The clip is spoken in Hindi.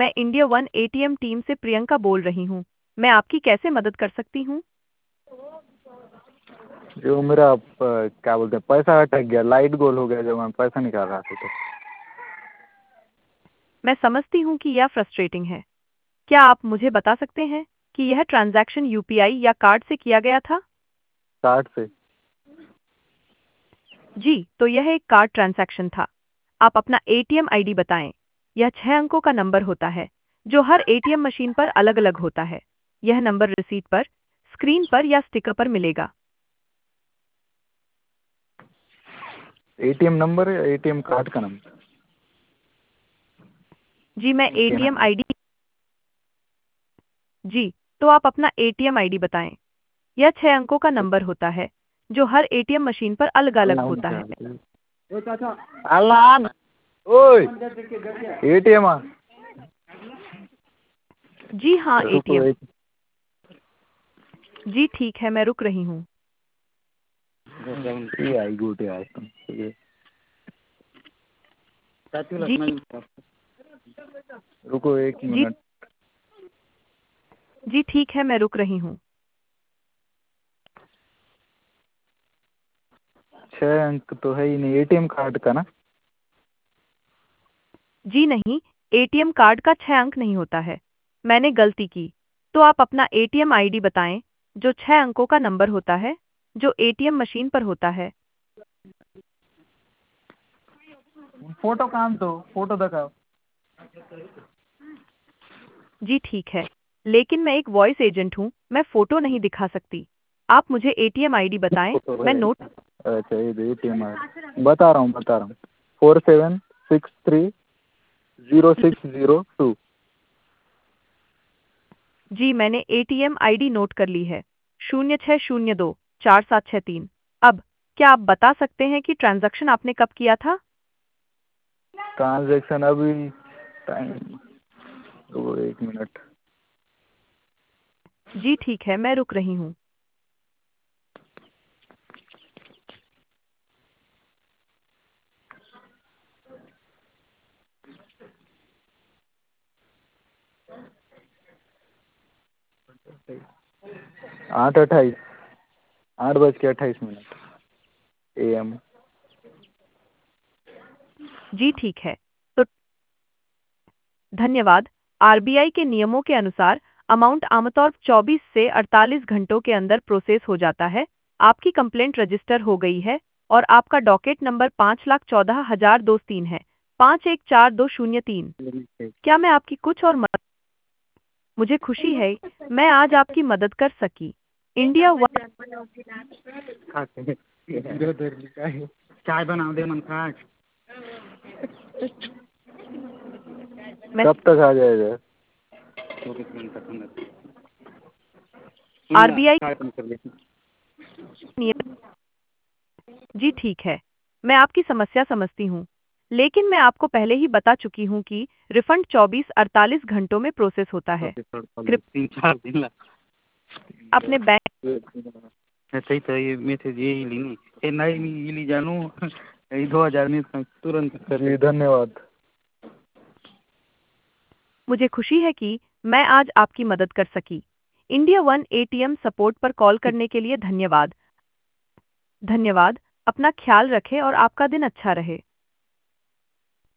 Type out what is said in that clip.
मैं इंडिया वन एटीएम टीम से प्रियंका बोल रही हूँ। मैं आपकी कैसे मदद कर सकती हूँ? जो मेरा क्या बोलते हैं, पैसा अटक गया, लाइट गोल हो गया जब मैं पैसा निकाल रहा था तो। मैं समझती हूँ कि यह फ्रस्ट्रेटिंग है। क्या आप मुझे बता सकते हैं कि यह ट्रांजैक्शन यूपीआई या कार्ड से किया गया था? कार्ड से। जी, तो यह एक कार्ड ट्रांजैक्शन था। आप अपना एटीएम आईडी बताएं। यह 6 अंकों का नंबर होता है, जो हर एटीएम मशीन पर अलग-अलग होता है। यह नंबर रिसीट पर, स्क्रीन पर या स्टिकर पर मिलेगा। एटीएम नंबर या एटीएम कार्ड का नंबर? जी, मैं एटीएम। ATM ID. जी, तो आप अपना एटीएम आईडी बताएं। यह 6 अंकों का नंबर होता है, जो हर एटीएम मशीन पर अलग-अलग होता है। अल्लाह ओए एटीएम जी हाँ, रुको एटीएम। एक। जी ठीक है, मैं रुक रही हूँ। ये आई गोटे आज तुम जी, रुको एक जी, मिनट। जी ठीक है, मैं रुक रही हूँ। 6 अंक तो है ही नहीं एटीएम कार्ड का ना? जी नहीं, एटीएम कार्ड का 6 अंक नहीं होता है। मैंने गलती की। तो आप अपना एटीएम आईडी बताएं, जो 6 अंकों का नंबर होता है, जो एटीएम मशीन पर होता है। फोटो काम तो फोटो दिखाओ। जी ठीक है, लेकिन मैं एक वॉइस एजेंट हूँ, मैं फोटो नहीं दिखा सकती। आप मुझे एटीएम आईडी बताएं, फोटो मैं है। नोट। अच्छा ये एटीएम है, बता रहा हूँ 47630602। जी, मैंने एटीएम आईडी नोट कर ली है। 06024763। अब, क्या आप बता सकते हैं कि ट्रांज़ैक्शन आपने कब किया था? ट्रांजेक्शन अभी टाइम, तो एक मिनट। जी ठीक है, मैं रुक रही हूँ। 8:28, 8:28 AM। जी ठीक है। तो धन्यवाद। आरबीआई के नियमों के अनुसार अमाउंट आमतौर 24 से 48 घंटों के अंदर प्रोसेस हो जाता है। आपकी कंप्लेंट रजिस्टर हो गई है और आपका डॉकेट नंबर 5,14,203 है। 514203। क्या मैं आपकी कुछ और मदद? मुझे खुशी है मैं आज आपकी मदद कर सकी। India one. चाय बना दे मन खास। मैं कब तक आ जाएगा? आरबीआई नियम। जी ठीक है, मैं आपकी समस्या समझती हूँ, लेकिन मैं आपको पहले ही बता चुकी हूँ कि रिफंड 24-48 घंटों में प्रोसेस होता है। कृपया 3-4 दिन अपने बैंक। अच्छा तो ये मैसेज यही ली ये नहीं ये ली जानू ये 2000 में तुरंत कर। जी धन्यवाद। मुझे खुशी है कि मैं आज आपकी मदद कर सकी। इंडिया वन एटीएम सपोर्ट पर कॉल करने के लिए धन्यवाद। धन्यवाद। अपना ख्याल रखें और आपका दिन अच्छा रहे।